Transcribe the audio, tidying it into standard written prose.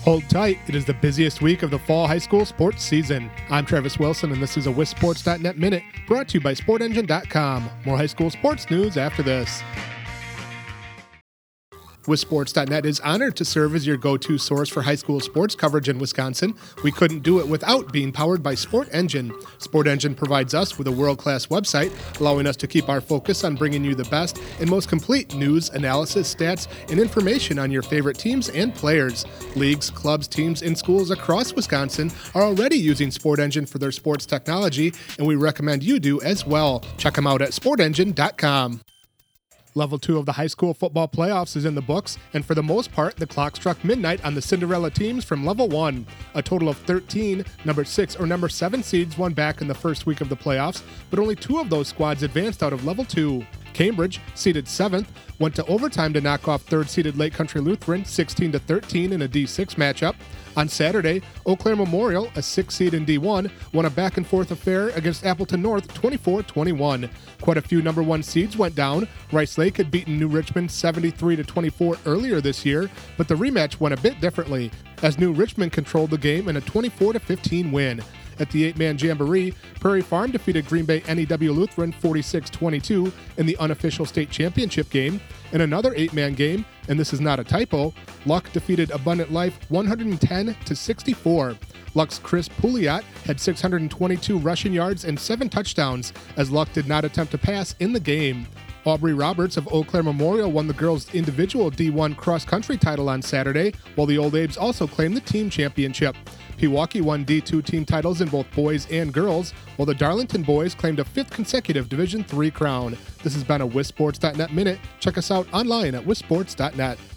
Hold tight, it is the busiest week of the fall high school sports season. I'm Travis Wilson, and this is a WisSports.net Minute brought to you by SportEngine.com. More high school sports news after this. WisSports.net is honored to serve as your go-to source for high school sports coverage in Wisconsin. We couldn't do it without being powered by SportEngine. SportEngine provides us with a world-class website, allowing us to keep our focus on bringing you the best and most complete news, analysis, stats, and information on your favorite teams and players. Leagues, clubs, teams, and schools across Wisconsin are already using SportEngine for their sports technology, and we recommend you do as well. Check them out at SportEngine.com. Level 2 of the high school football playoffs is in the books, and for the most part, the clock struck midnight on the Cinderella teams from Level 1. A total of 13 number 6 or number 7 seeds won back in the first week of the playoffs, but only 2 of those squads advanced out of Level 2. Cambridge, seeded 7th, went to overtime to knock off 3rd-seeded Lake Country Lutheran 16-13 in a D6 matchup. On Saturday, Eau Claire Memorial, a 6th seed in D1, won a back-and-forth affair against Appleton North 24-21. Quite a few number 1 seeds went down. Rice Lake had beaten New Richmond 73-24 earlier this year, but the rematch went a bit differently, as New Richmond controlled the game in a 24-15 win. At the 8-man Jamboree, Prairie Farm defeated Green Bay NEW Lutheran 46-22 in the unofficial state championship game. In another 8-man game, and this is not a typo, Luck defeated Abundant Life 110-64. Luck's Chris Pouliot had 622 rushing yards and 7 touchdowns, as Luck did not attempt to pass in the game. Aubrey Roberts of Eau Claire Memorial won the girls' individual D1 cross-country title on Saturday, while the Old Abes also claimed the team championship. Pewaukee won D2 team titles in both boys and girls, while the Darlington boys claimed a 5th consecutive Division III crown. This has been a WisSports.net Minute. Check us out online at WisSports.net.